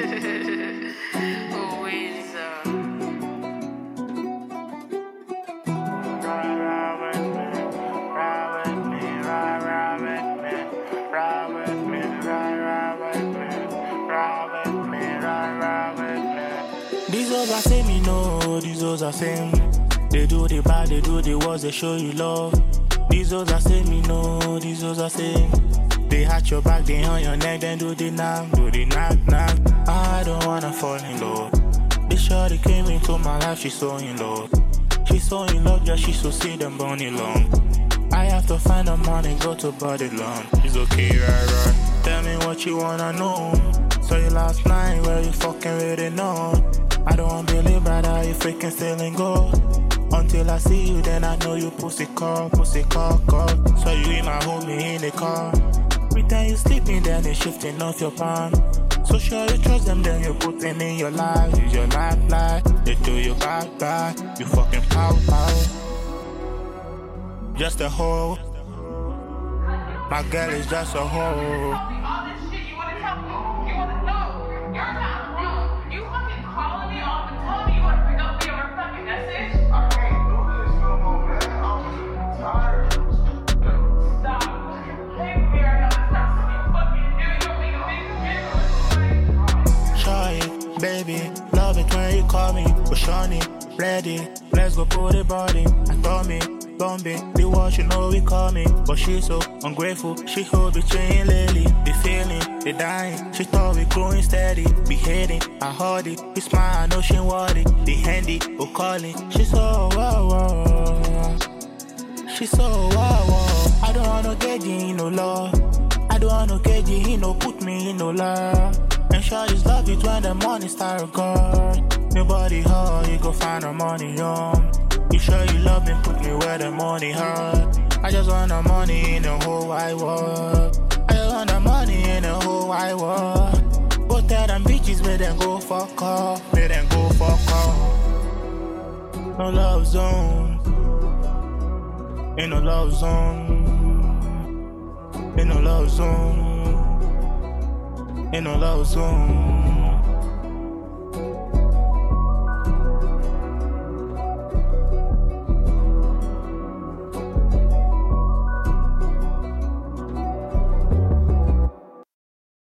Always, These hoes are say me no, these hoes are saying they do the bad, they do the worst, they show you love. These hoes are say me no, these hoes are saying they hat your back, they on your neck, then do the knock, knock. I don't wanna fall in love. This shorty came into my life, she's so in love. She's so in love, yeah, she's so see them bunny long. I have to find the money, go to body long. It's okay, right? Tell me what you wanna know. Saw you last night, where you fucking really know. I don't believe, brother, you freaking still in go. Until I see you, then I know you pussy call. So you in my homie in the car. Pretend you sleeping, then they shifting off your palm. So sure you trust them, then you put them in your life. Use your lifeline, they do you back. You fucking pow. Just a hoe. My girl is just a hoe. Baby, love it when you call me. But Shawnee, ready, let's go put the body. I told me, don't be the what you know we call me. But she's so ungrateful, she hold between lately. The feeling, the dying, she thought we growing steady. Be hating, I hold it, he smile, I know she want it. The handy, oh calling, she's so wow. She's so wow. I don't want no gauge, no love. I don't want no gauge, he no put me in no love. And shawty's love it when the money start God. Nobody hard, you go find the money on. You sure you love me, put me where the money hurt. I just want the money in the whole wide world. I just want the money in the whole wide world. Both of them bitches, let them go fuck off. Let them go fuck off. No love zone. Ain't no love zone. Ain't no love zone. Ain't no love zone.